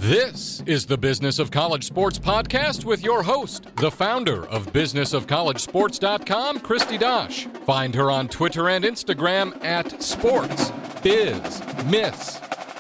This is the Business of College Sports podcast with your host, the founder of businessofcollegesports.com, Christy Dosh. Find her on Twitter and Instagram at SportsBizMiss.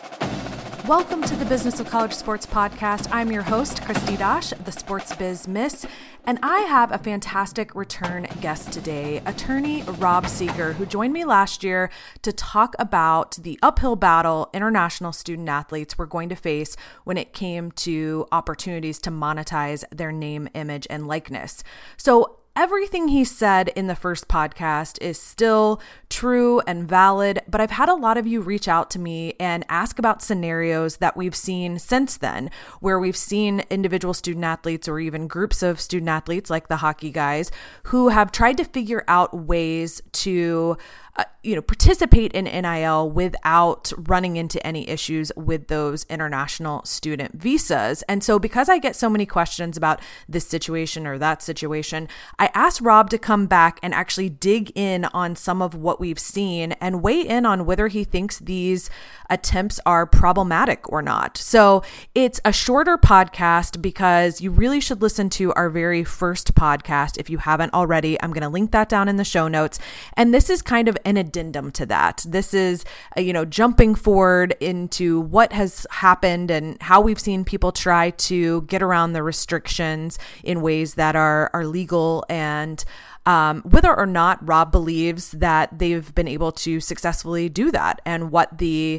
Welcome to the Business of College Sports podcast. I'm your host, Christy Dosh, the Sports Biz Miss, and I have a fantastic return guest today, attorney Rob Seeger, who joined me last year to talk about the uphill battle international student athletes were going to face when it came to opportunities to monetize their name, image, and likeness. So everything he said in the first podcast is still true and valid, but I've had a lot of you reach out to me and ask about scenarios that we've seen since then, where we've seen individual student athletes or even groups of student athletes like the hockey guys who have tried to figure out ways to participate in NIL without running into any issues with those international student visas. And so because I get so many questions about this situation or that situation, I asked Rob to come back and actually dig in on some of what we've seen and weigh in on whether he thinks these attempts are problematic or not. So it's a shorter podcast because you really should listen to our very first podcast if you haven't already. I'm going to link that down in the show notes. And this is kind of an addendum to that. This is, jumping forward into what has happened and how we've seen people try to get around the restrictions in ways that are legal, and whether or not Rob believes that they've been able to successfully do that and what the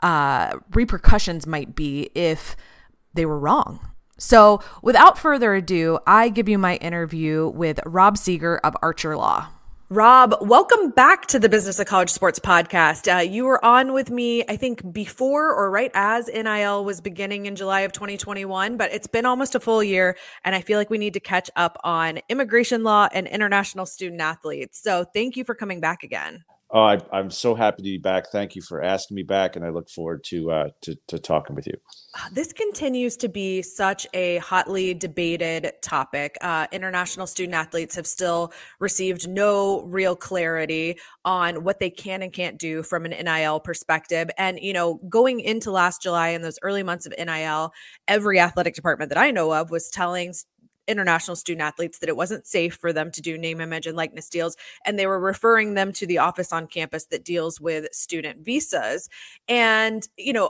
repercussions might be if they were wrong. So without further ado, I give you my interview with Rob Seeger of Archer Law. Rob, welcome back to the Business of College Sports podcast. You were on with me, I think, before or right as NIL was beginning in July of 2021, but it's been almost a full year, and I feel like we need to catch up on immigration law and international student athletes. So thank you for coming back again. Oh, I'm so happy to be back. Thank you for asking me back, and I look forward to talking with you. This continues to be such a hotly debated topic. International student athletes have still received no real clarity on what they can and can't do from an NIL perspective. And, going into last July and those early months of NIL, every athletic department that I know of was telling international student athletes that it wasn't safe for them to do name, image, and likeness deals. And they were referring them to the office on campus that deals with student visas. And,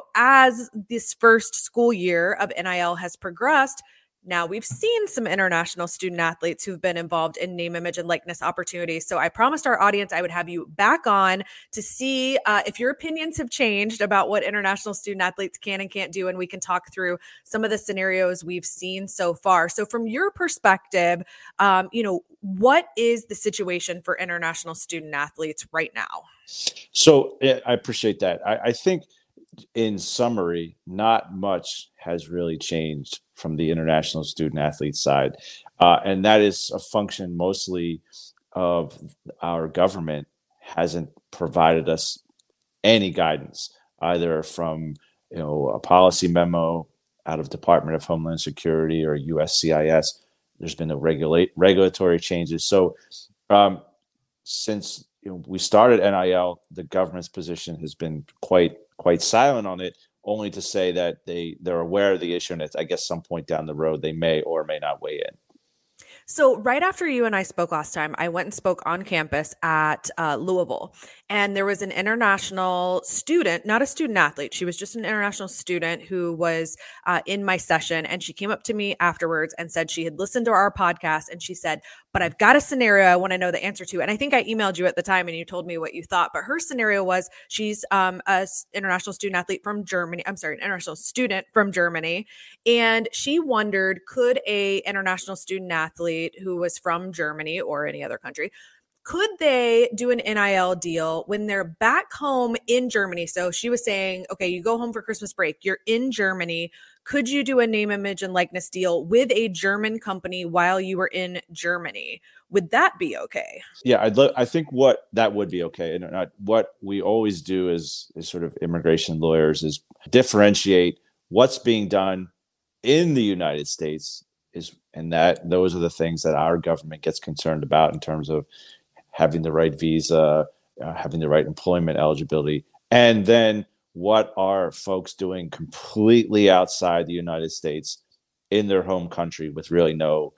as this first school year of NIL has progressed, now we've seen some international student athletes who've been involved in name, image, and likeness opportunities. So I promised our audience I would have you back on to see if your opinions have changed about what international student athletes can and can't do, and we can talk through some of the scenarios we've seen so far. So from your perspective, what is the situation for international student athletes right now? So I appreciate that. I think in summary, not much has really changed from the international student athlete side. And that is a function mostly of our government hasn't provided us any guidance, either from, a policy memo out of Department of Homeland Security or USCIS. There's been regulatory changes. So since we started NIL, the government's position has been quite silent on it, only to say that they're aware of the issue, and I guess some point down the road they may or may not weigh in. So right after you and I spoke last time, I went and spoke on campus at Louisville, and there was an international student, not a student athlete. She was just an international student who was in my session, and she came up to me afterwards and said she had listened to our podcast, and she said, but I've got a scenario I want to know the answer to. And I think I emailed you at the time and you told me what you thought, but her scenario was she's international student from Germany. And she wondered, could a international student athlete who was from Germany or any other country, could they do an NIL deal when they're back home in Germany? So she was saying, okay, you go home for Christmas break, you're in Germany. Could you do a name, image, and likeness deal with a German company while you were in Germany? Would that be okay? Yeah, I think that would be okay. And what we always do is sort of immigration lawyers is differentiate what's being done in the United States and those are the things that our government gets concerned about in terms of having the right visa, having the right employment eligibility, and then what are folks doing completely outside the United States in their home country with really no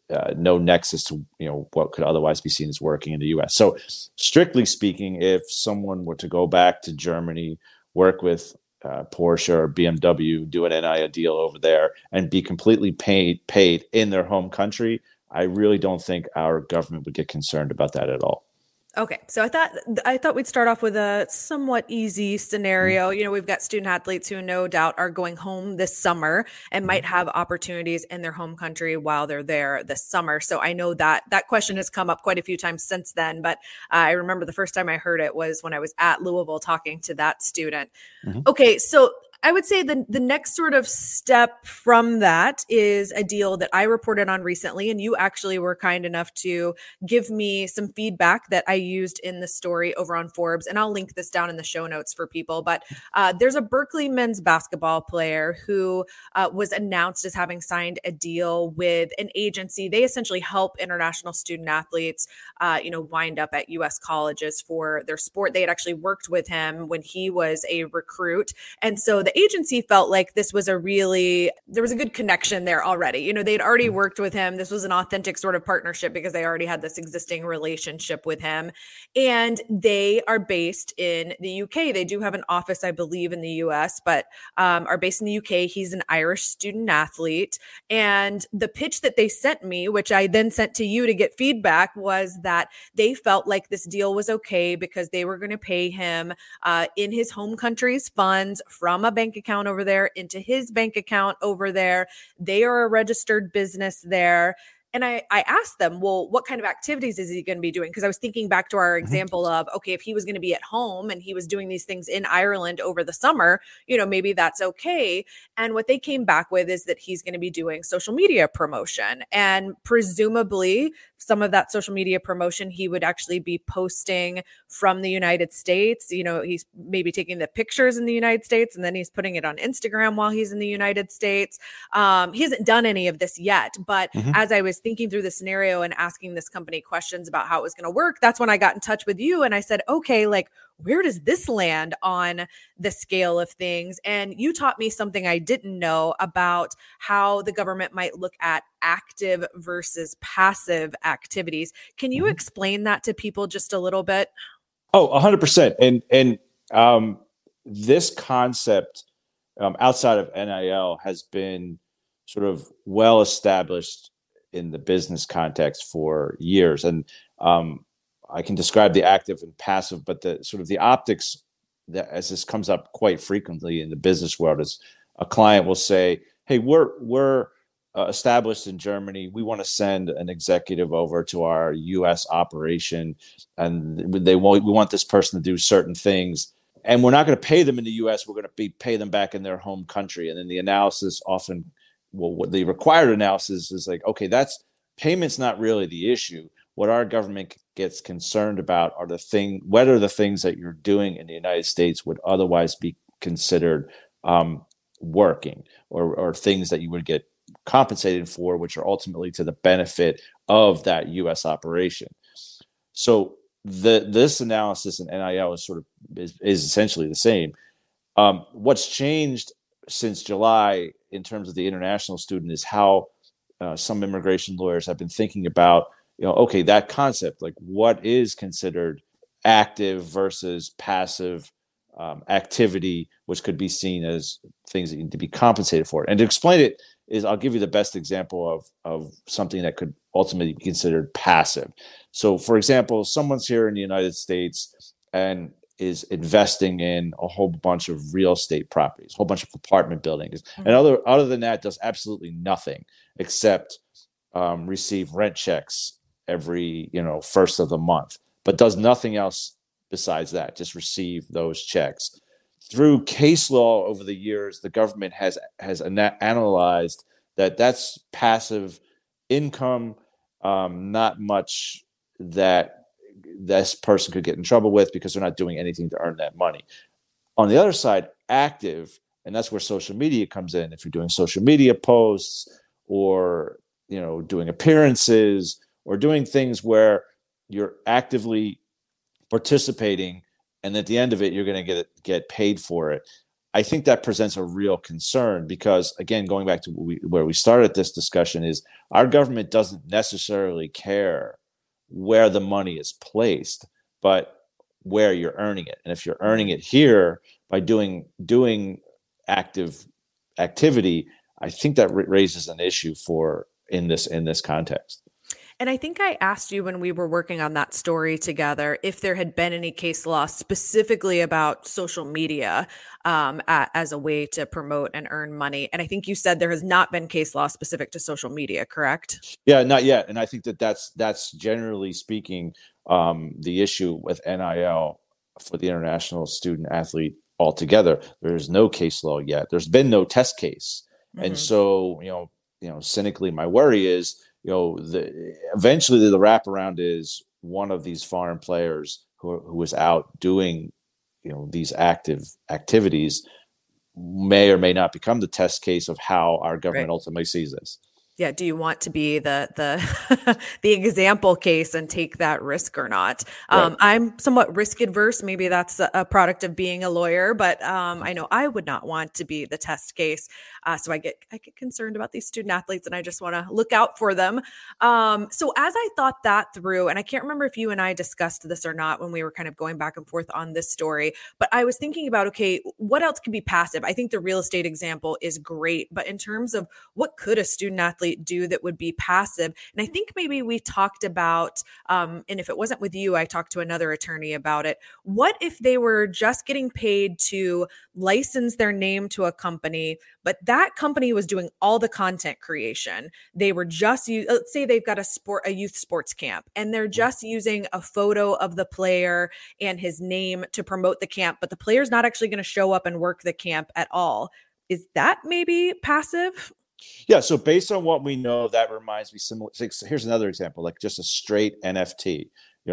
nexus to what could otherwise be seen as working in the U.S. So, strictly speaking, if someone were to go back to Germany, work with Porsche or BMW, do an NIL deal over there, and be completely paid in their home country, I really don't think our government would get concerned about that at all. Okay, so I thought we'd start off with a somewhat easy scenario. We've got student athletes who no doubt are going home this summer and might have opportunities in their home country while they're there this summer. So I know that question has come up quite a few times since then, but I remember the first time I heard it was when I was at Louisville talking to that student. Mm-hmm. Okay, so I would say the next sort of step from that is a deal that I reported on recently, and you actually were kind enough to give me some feedback that I used in the story over on Forbes, and I'll link this down in the show notes for people. But there's a Berkeley men's basketball player who was announced as having signed a deal with an agency. They essentially help international student athletes, wind up at U.S. colleges for their sport. They had actually worked with him when he was a recruit, and so the agency felt like there was a good connection there already. They'd already worked with him. This was an authentic sort of partnership because they already had this existing relationship with him. And they are based in the UK. They do have an office, I believe, in the US, but are based in the UK. He's an Irish student athlete. And the pitch that they sent me, which I then sent to you to get feedback, was that they felt like this deal was okay because they were going to pay him in his home country's funds from a bank account over there into his bank account over there. They are a registered business there. And I asked them, well, what kind of activities is he going to be doing? Because I was thinking back to our example of, okay, if he was going to be at home and he was doing these things in Ireland over the summer, maybe that's okay. And what they came back with is that he's going to be doing social media promotion. And presumably some of that social media promotion, he would actually be posting from the United States. He's maybe taking the pictures in the United States and then he's putting it on Instagram while he's in the United States. He hasn't done any of this yet, but as I was thinking through the scenario and asking this company questions about how it was going to work, that's when I got in touch with you and I said, okay, where does this land on the scale of things? And you taught me something I didn't know about how the government might look at active versus passive activities. Can you explain that to people just a little bit? Oh, 100%. And this concept outside of NIL has been sort of well established in the business context for years. And I can describe the active and passive, but the sort of the optics that, as this comes up quite frequently in the business world, is a client will say, hey, we're established in Germany. We want to send an executive over to our US operation, and we want this person to do certain things. And we're not going to pay them in the US. We're going to pay them back in their home country. And then the analysis often, what the required analysis is like, okay, that's payment's not really the issue. What our government gets concerned about are whether the things that you're doing in the United States would otherwise be considered working or things that you would get compensated for, which are ultimately to the benefit of that U.S. operation. So this analysis in NIL is essentially the same. What's changed since July in terms of the international student is how some immigration lawyers have been thinking about, okay, that concept, like what is considered active versus passive activity, which could be seen as things that need to be compensated for. And to explain it is, I'll give you the best example of something that could ultimately be considered passive. So, for example, someone's here in the United States and is investing in a whole bunch of real estate properties, a whole bunch of apartment buildings. Mm-hmm. And other than that, does absolutely nothing except receive rent checks every, first of the month, but does nothing else besides that, just receive those checks. Through case law over the years, the government has analyzed that that's passive income, not much that this person could get in trouble with because they're not doing anything to earn that money. On the other side, active, and that's where social media comes in. If you're doing social media posts or, doing appearances or doing things where you're actively participating and at the end of it, you're going to get paid for it. I think that presents a real concern because, again, going back to where we started this discussion, is our government doesn't necessarily care where the money is placed, but where you're earning it. And if you're earning it here by doing active activity, I think that raises an issue in this context. And I think I asked you when we were working on that story together if there had been any case law specifically about social media as a way to promote and earn money. And I think you said there has not been case law specific to social media, correct? Yeah, not yet. And I think that's generally speaking the issue with NIL for the international student athlete altogether. There's no case law yet. There's been no test case. Mm-hmm. And so, cynically, my worry is, eventually the wraparound is one of these foreign players who is out doing, these active activities may or may not become the test case of how our government ultimately sees this. Yeah. Do you want to be the the example case and take that risk or not? Right. I'm somewhat risk adverse. Maybe that's a product of being a lawyer, but I know I would not want to be the test case. So I get concerned about these student athletes, and I just want to look out for them. So as I thought that through, and I can't remember if you and I discussed this or not when we were kind of going back and forth on this story, but I was thinking about, okay, what else could be passive? I think the real estate example is great, but in terms of what could a student athlete do that would be passive? And I think maybe we talked about, and if it wasn't with you, I talked to another attorney about it. What if they were just getting paid to license their name to a company, but that company was doing all the content creation? They were just, let's say they've got a youth sports camp, and they're just using a photo of the player and his name to promote the camp, but the player's not actually going to show up and work the camp at all. Is that maybe passive? Yeah. So based on what we know, that reminds me similar. Here's another example, like just a straight NFT.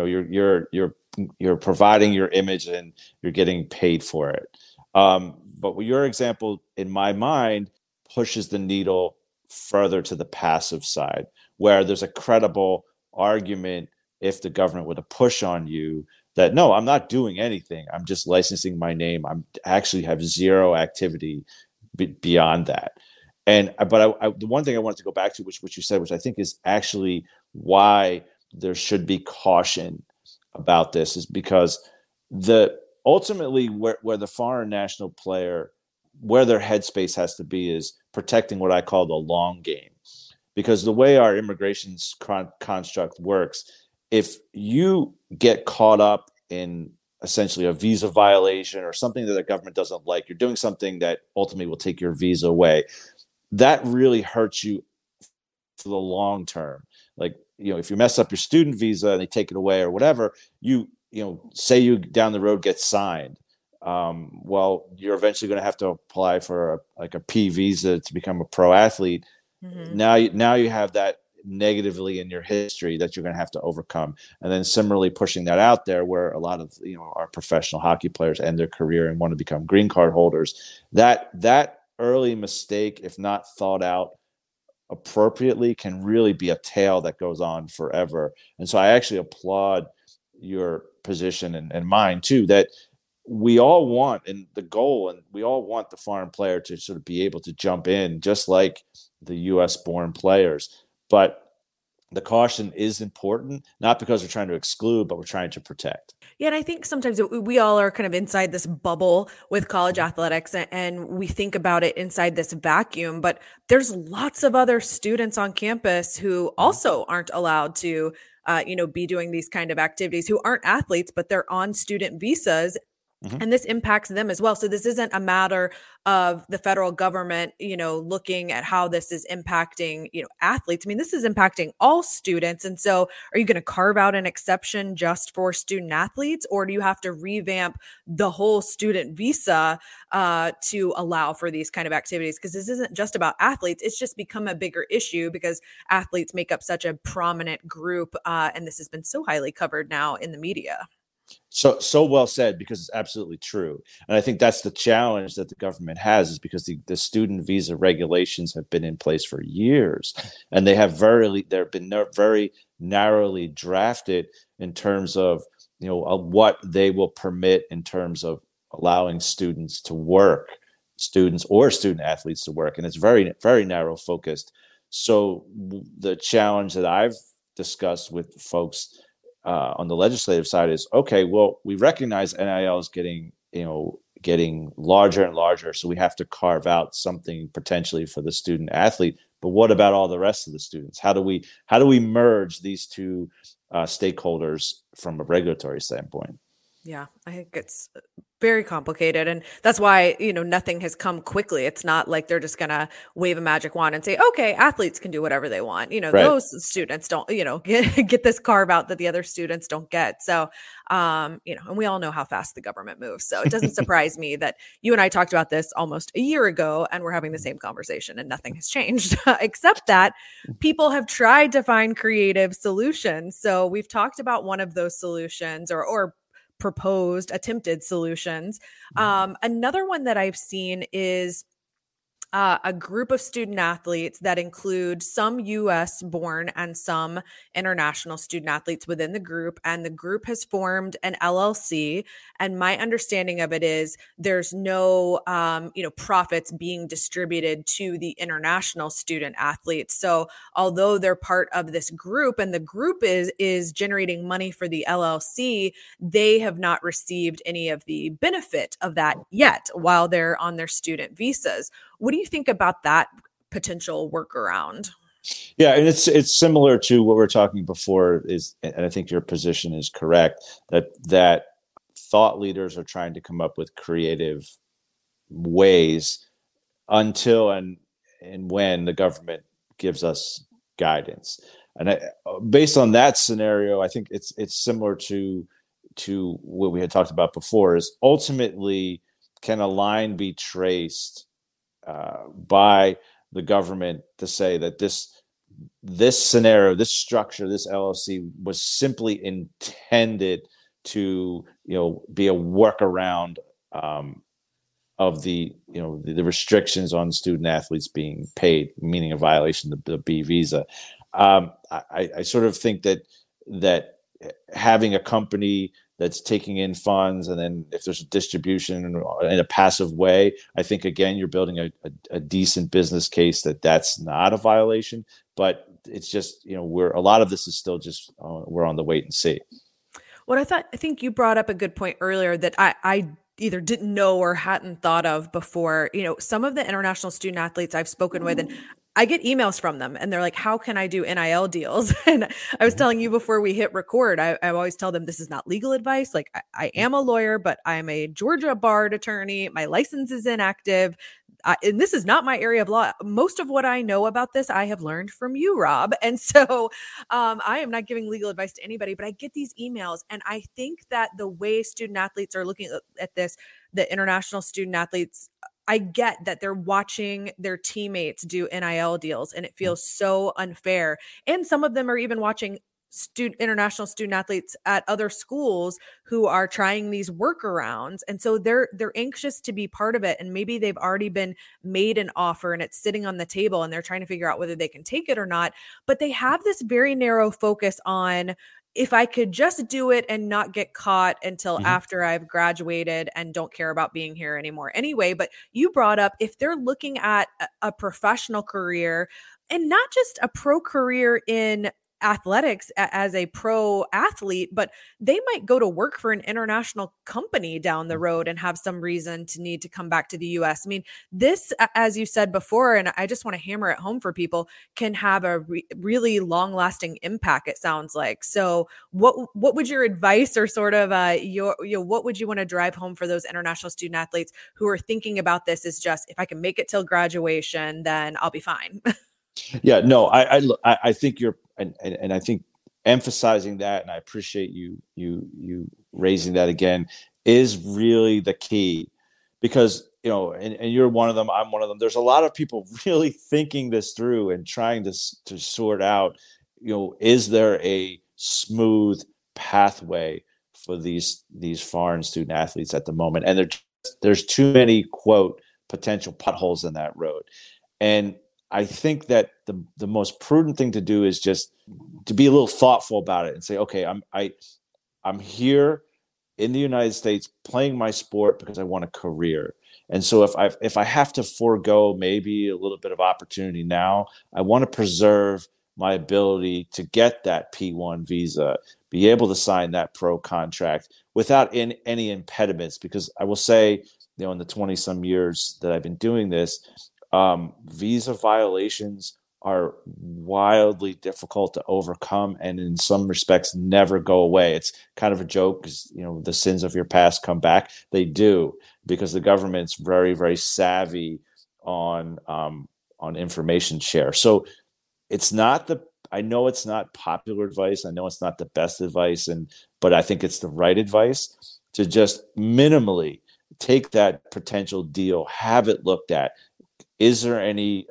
You're providing your image and you're getting paid for it. But your example, in my mind, pushes the needle further to the passive side, where there's a credible argument if the government were to push on you that, no, I'm not doing anything. I'm just licensing my name. I'm actually have zero activity beyond that. But the one thing I wanted to go back to, which you said, which I think is actually why there should be caution about this, is because ultimately where the foreign national player, where their headspace has to be, is protecting what I call the long game. Because the way our immigration construct works, if you get caught up in essentially a visa violation or something that the government doesn't like, you're doing something that ultimately will take your visa away, that really hurts you for the long term. Like, if you mess up your student visa and they take it away or whatever, say you down the road get signed. Well, you're eventually going to have to apply for a P visa to become a pro athlete. Mm-hmm. Now you have that negatively in your history that you're going to have to overcome. And then similarly pushing that out there, where a lot of our professional hockey players end their career and want to become green card holders, that early mistake, if not thought out appropriately, can really be a tale that goes on forever. And so I actually applaud your position and mine too, that we all want, and the goal, and we all want the foreign player to sort of be able to jump in just like the US born players. But the caution is important, not because we're trying to exclude, but we're trying to protect. Yeah, and I think sometimes we all are kind of inside this bubble with college athletics, and we think about it inside this vacuum, but there's lots of other students on campus who also aren't allowed to, be doing these kind of activities, who aren't athletes, but they're on student visas. Mm-hmm. And this impacts them as well. So this isn't a matter of the federal government, looking at how this is impacting, athletes. I mean, this is impacting all students. And so are you going to carve out an exception just for student athletes, or do you have to revamp the whole student visa to allow for these kind of activities? Because this isn't just about athletes. It's just become a bigger issue because athletes make up such a prominent group. And this has been so highly covered now in the media. So well said, because it's absolutely true. And I think that's the challenge that the government has, is because the student visa regulations have been in place for years, and they've been very narrowly drafted in terms of what they will permit in terms of allowing students or student athletes to work. And it's very, very narrow focused. So the challenge that I've discussed with folks on the legislative side is, okay, well, we recognize NIL is getting larger and larger. So we have to carve out something potentially for the student athlete. But what about all the rest of the students? How do we merge these two stakeholders from a regulatory standpoint? Yeah, I think it's very complicated. And that's why, nothing has come quickly. It's not like they're just going to wave a magic wand and say, okay, athletes can do whatever they want. Right. Those students don't, get this carve out that the other students don't get. So, and we all know how fast the government moves. So it doesn't surprise me that you and I talked about this almost a year ago and we're having the same conversation and nothing has changed, except that people have tried to find creative solutions. So we've talked about one of those solutions or proposed attempted solutions. Another one that I've seen is a group of student athletes that include some U.S. born and some international student athletes within the group. And the group has formed an LLC. And my understanding of it is there's no, profits being distributed to the international student athletes. So although they're part of this group and the group is generating money for the LLC, they have not received any of the benefit of that yet while they're on their student visas. What do you think about that potential workaround? Yeah, and it's similar to what we were talking before. And I think your position is correct that thought leaders are trying to come up with creative ways until and when the government gives us guidance. And based on that scenario, I think it's similar to what we had talked about before. Is ultimately, can a line be traced by the government to say that this scenario, this structure, this LLC was simply intended to, be a workaround of the restrictions on student athletes being paid, meaning a violation of the B visa. I sort of think that having a company that's taking in funds, and then if there's a distribution in a passive way, I think, again, you're building a decent business case that's not a violation. But it's just, a lot of this is still just, we're on the wait and see. What I think you brought up a good point earlier that I either didn't know or hadn't thought of before. Some of the international student athletes I've spoken with, and I get emails from them and they're like, how can I do NIL deals? And I was telling you before we hit record, I always tell them this is not legal advice. Like I am a lawyer, but I'm a Georgia barred attorney. My license is inactive. And this is not my area of law. Most of what I know about this, I have learned from you, Rob. And so I am not giving legal advice to anybody, but I get these emails. And I think that the way student athletes are looking at this, the international student athletes, I get that they're watching their teammates do NIL deals and it feels so unfair. And some of them are even watching international student athletes at other schools who are trying these workarounds. And so they're anxious to be part of it. And maybe they've already been made an offer and it's sitting on the table and they're trying to figure out whether they can take it or not. But they have this very narrow focus on, if I could just do it and not get caught until after I've graduated and don't care about being here anymore anyway. But you brought up, if they're looking at a professional career and not just a pro career in athletics as a pro athlete, but they might go to work for an international company down the road and have some reason to need to come back to the US. I mean, this, as you said before, and I just want to hammer it home for people, can have a really long lasting impact, it sounds like. So what would your advice or sort of what would you want to drive home for those international student athletes who are thinking about this is just, if I can make it till graduation, then I'll be fine? Yeah, no, I think you're, and I think emphasizing that, and I appreciate you raising that again, is really the key, because and you're one of them, I'm one of them. There's a lot of people really thinking this through and trying to sort out, is there a smooth pathway for these foreign student athletes at the moment? And there's too many, quote, potential potholes in that road. And I think that the most prudent thing to do is just to be a little thoughtful about it and say, okay, I'm here in the United States playing my sport because I want a career. And so if I have to forego maybe a little bit of opportunity now, I want to preserve my ability to get that P1 visa, be able to sign that pro contract without any impediments. Because I will say, in the 20 some years that I've been doing this, visa violations are wildly difficult to overcome, and in some respects never go away. It's kind of a joke because the sins of your past come back. They do, because the government's very, very savvy on information share. So I know it's not popular advice. I know it's not the best advice, but I think it's the right advice to just minimally take that potential deal, have it looked at. Is there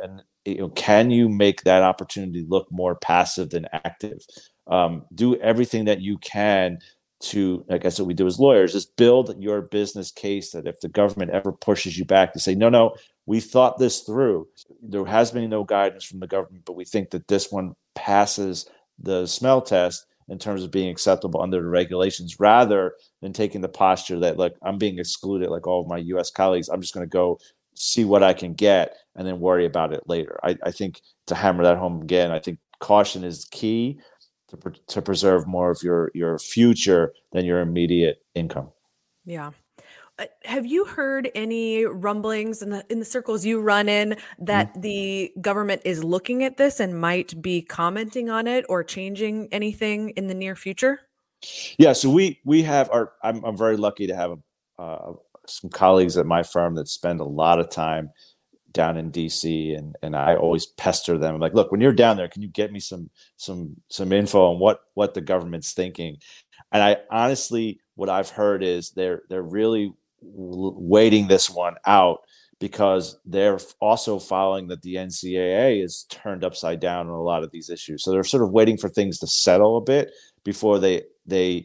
can you make that opportunity look more passive than active? Do everything that you can to, like I said, we do as lawyers, is build your business case that if the government ever pushes you back to say, no, we thought this through. There has been no guidance from the government, but we think that this one passes the smell test in terms of being acceptable under the regulations, rather than taking the posture that, look, I'm being excluded like all of my U.S. colleagues. I'm just going to go see what I can get and then worry about it later. I think, to hammer that home again, I think caution is key to preserve more of your future than your immediate income. Yeah. Have you heard any rumblings in the circles you run in that the government is looking at this and might be commenting on it or changing anything in the near future? Yeah, so we have I'm very lucky to have some colleagues at my firm that spend a lot of time down in DC, and I always pester them. I'm like, look, when you're down there, can you get me some info on what the government's thinking? And I honestly, what I've heard is they're really waiting this one out, because they're also following that the NCAA is turned upside down on a lot of these issues. So they're sort of waiting for things to settle a bit before they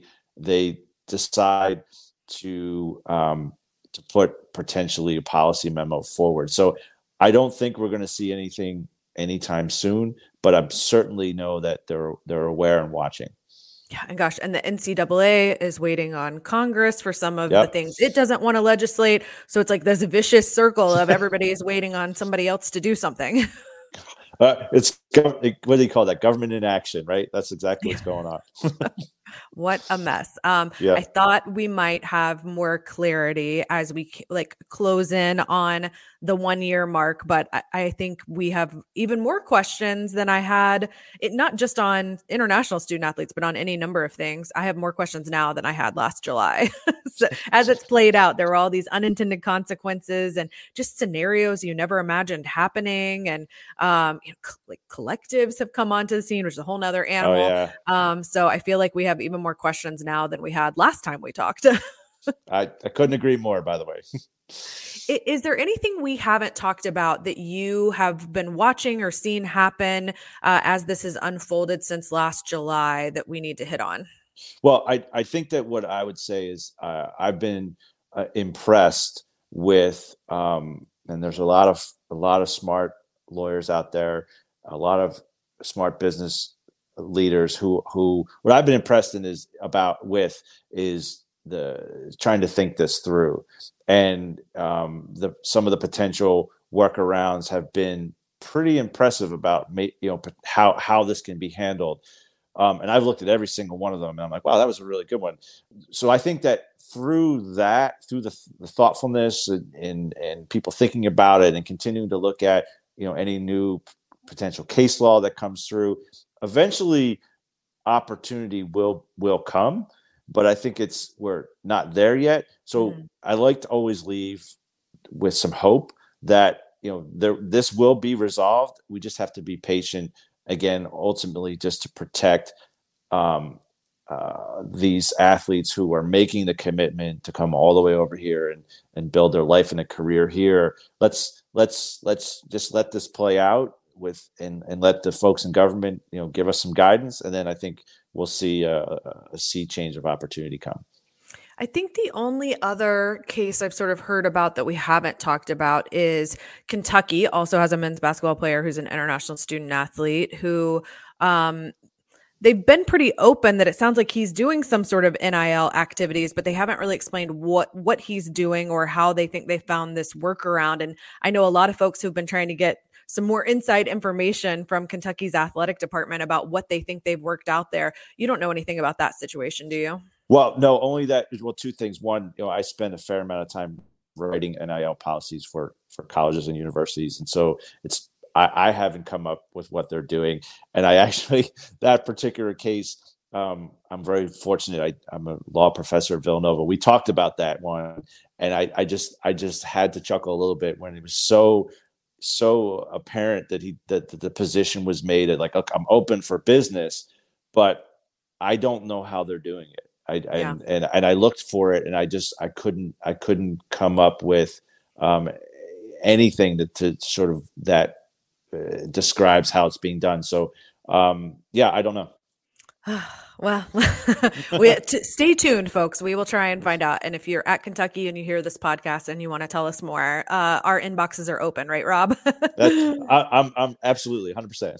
decide to put potentially a policy memo forward. So I don't think we're going to see anything anytime soon, but I certainly know that they're aware and watching. Yeah, and gosh, and the NCAA is waiting on Congress for some of the things it doesn't want to legislate. So it's like this vicious circle of everybody is waiting on somebody else to do something. It's what do you call that? Government in action, right? That's exactly what's going on. What a mess. I thought we might have more clarity as we close in on the 1 year mark, but I think we have even more questions than I had, not just on international student athletes, but on any number of things. I have more questions now than I had last July. So, as it's played out, there were all these unintended consequences and just scenarios you never imagined happening. And collectives have come onto the scene, which is a whole nother animal. Oh, yeah. So I feel like we have even more questions now than we had last time we talked. I couldn't agree more, by the way. Is there anything we haven't talked about that you have been watching or seen happen as this has unfolded since last July that we need to hit on? Well, I think that what I would say is I've been impressed with, and there's a lot of smart lawyers out there, a lot of smart business leaders who what I've been impressed is the trying to think this through, and some of the potential workarounds have been pretty impressive about how this can be handled. And I've looked at every single one of them, and I'm like, wow, that was a really good one. So I think that through the thoughtfulness and people thinking about it and continuing to look at any new potential case law that comes through, eventually opportunity will come. But I think we're not there yet. So I like to always leave with some hope that this will be resolved. We just have to be patient. Again, ultimately, just to protect these athletes who are making the commitment to come all the way over here and build their life and a career here. Let's just let this play out and let the folks in government give us some guidance, and then I think we'll see a sea change of opportunity come. I think the only other case I've sort of heard about that we haven't talked about is Kentucky also has a men's basketball player who's an international student athlete who they've been pretty open that it sounds like he's doing some sort of NIL activities, but they haven't really explained what he's doing or how they think they found this workaround. And I know a lot of folks who've been trying to get some more inside information from Kentucky's athletic department about what they think they've worked out there. You don't know anything about that situation, do you? Well, no, only that. Well, two things. One, I spend a fair amount of time writing NIL policies for colleges and universities. And so I haven't come up with what they're doing. And I actually, that particular case, I'm very fortunate. I'm a law professor at Villanova. We talked about that one. And I just had to chuckle a little bit when it was so apparent that the position was made at like, I'm open for business, but I don't know how they're doing it. And I looked for it, and I couldn't come up with anything to sort of that describes how it's being done. So I don't know. Well, stay tuned, folks. We will try and find out. And if you're at Kentucky and you hear this podcast and you want to tell us more, our inboxes are open, right, Rob? I'm absolutely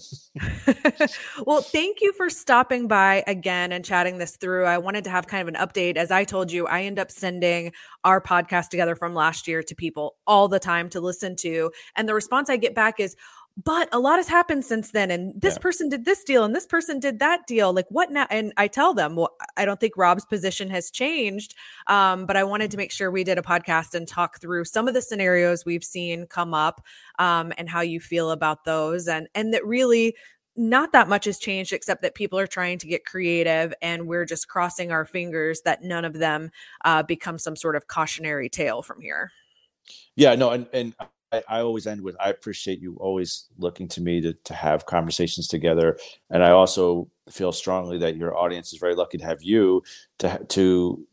100%. Well, thank you for stopping by again and chatting this through. I wanted to have kind of an update. As I told you, I end up sending our podcast together from last year to people all the time to listen to. And the response I get back is, but a lot has happened since then. And this person did this deal and this person did that deal. Like, what now? And I tell them, well, I don't think Rob's position has changed. But I wanted to make sure we did a podcast and talk through some of the scenarios we've seen come up and how you feel about those. And that really not that much has changed, except that people are trying to get creative, and we're just crossing our fingers that none of them become some sort of cautionary tale from here. Yeah, no. And I always end with, I appreciate you always looking to me to have conversations together. And I also feel strongly that your audience is very lucky to have you to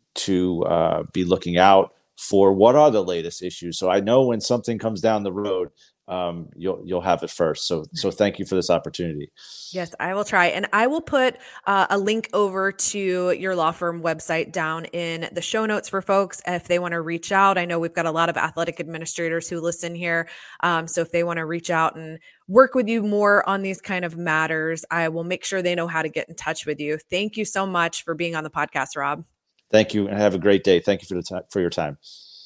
be looking out for what are the latest issues. So I know when something comes down the road, you'll have it first. So thank you for this opportunity. Yes, I will try. And I will put a link over to your law firm website down in the show notes for folks if they want to reach out. I know we've got a lot of athletic administrators who listen here. So if they want to reach out and work with you more on these kind of matters, I will make sure they know how to get in touch with you. Thank you so much for being on the podcast, Rob. Thank you, and have a great day. Thank you for your time.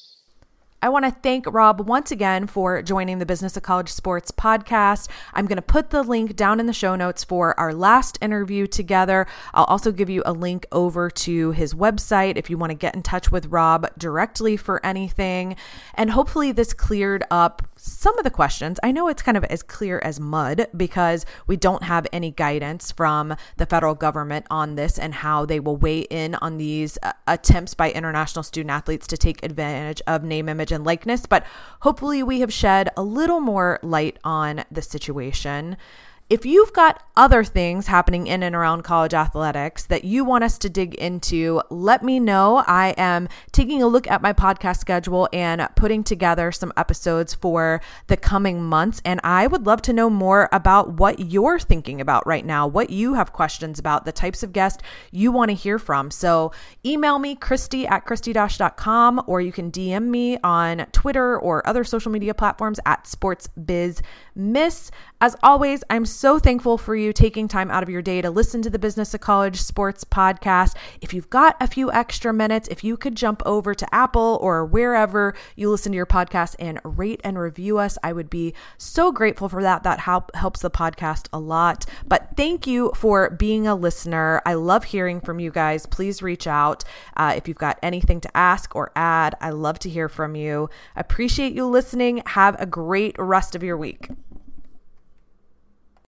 I want to thank Rob once again for joining the Business of College Sports podcast. I'm going to put the link down in the show notes for our last interview together. I'll also give you a link over to his website if you want to get in touch with Rob directly for anything. And hopefully this cleared up some of the questions. I know it's kind of as clear as mud because we don't have any guidance from the federal government on this and how they will weigh in on these attempts by international student athletes to take advantage of name, image, and likeness. But hopefully we have shed a little more light on the situation. If you've got other things happening in and around college athletics that you want us to dig into, let me know. I am taking a look at my podcast schedule and putting together some episodes for the coming months. And I would love to know more about what you're thinking about right now, what you have questions about, the types of guests you want to hear from. So email me, Christy@ChristyDosh.com, or you can DM me on Twitter or other social media platforms at SportsBizMiss. As always, I'm so thankful for you taking time out of your day to listen to the Business of College Sports podcast. If you've got a few extra minutes, if you could jump over to Apple or wherever you listen to your podcast and rate and review us, I would be so grateful for that. That helps the podcast a lot. But thank you for being a listener. I love hearing from you guys. Please reach out if you've got anything to ask or add. I love to hear from you. Appreciate you listening. Have a great rest of your week.